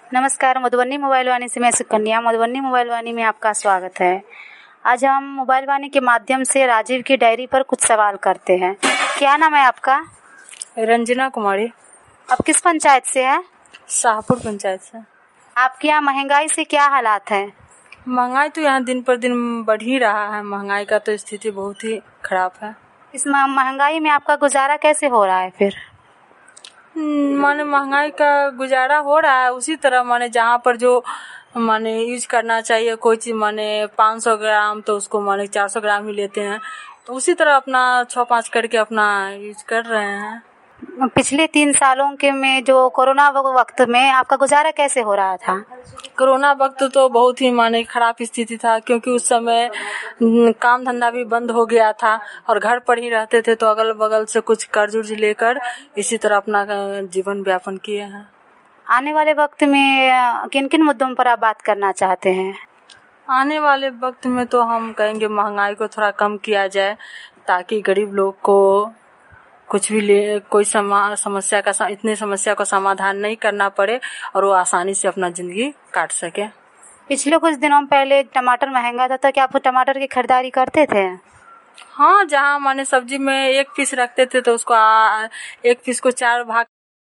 नमस्कार, मधुबनी मोबाइल वाणी से मैं सुकन्या। मधुबनी मोबाइल वाणी में आपका स्वागत है। आज हम मोबाइल वाणी के माध्यम से राजीव की डायरी पर कुछ सवाल करते हैं। क्या नाम है आपका? रंजना कुमारी। आप किस पंचायत से हैं? शाहपुर पंचायत से। आपके यहाँ महंगाई से क्या हालात है? महंगाई तो यहाँ दिन पर दिन बढ़ ही रहा है। महंगाई का तो स्थिति बहुत ही खराब है। इस महंगाई में आपका गुजारा कैसे हो रहा है फिर? माने महंगाई का गुजारा हो रहा है उसी तरह, माने जहाँ पर जो माने यूज करना चाहिए कोई चीज़, माने 500 ग्राम तो उसको माने 400 ग्राम ही लेते हैं, तो उसी तरह अपना 6-5 करके अपना यूज कर रहे हैं। पिछले 3 सालों के में जो कोरोना वक्त में आपका गुजारा कैसे हो रहा था? कोरोना वक्त तो बहुत ही माने खराब स्थिति था, क्योंकि उस समय काम धंधा भी बंद हो गया था और घर पर ही रहते थे, तो अगल बगल से कुछ कर्ज उर्ज लेकर इसी तरह अपना जीवन व्यापन किए हैं। आने वाले वक्त में किन किन मुद्दों पर आप बात करना चाहते हैं? आने वाले वक्त में तो हम कहेंगे महंगाई को थोड़ा कम किया जाए, ताकि गरीब लोग को कुछ भी कोई समस्या का समाधान नहीं करना पड़े और वो आसानी से अपना जिंदगी काट सके। पिछले कुछ दिनों पहले टमाटर महंगा था, तो क्या आप टमाटर की खरीदारी करते थे? हाँ, जहाँ माने सब्जी में 1 पीस रखते थे तो उसको 1 पीस को 4 भाग